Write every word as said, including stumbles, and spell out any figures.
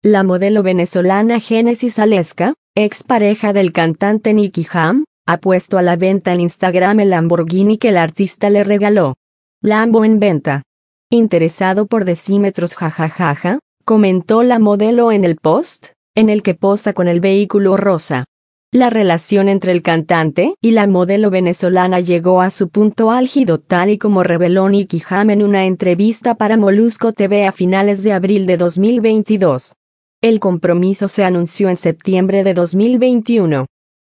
La modelo venezolana Génesis Aleska, expareja del cantante Nicky Jam, ha puesto a la venta en Instagram el Lamborghini que el artista le regaló. Lambo en venta. Interesado por decímetros jajajaja, comentó la modelo en el post, en el que posa con el vehículo rosa. La relación entre el cantante y la modelo venezolana llegó a su punto álgido tal y como reveló Nicky Jam en una entrevista para Molusco T V a finales de abril de dos mil veintidós. El compromiso se anunció en septiembre de dos mil veintiuno.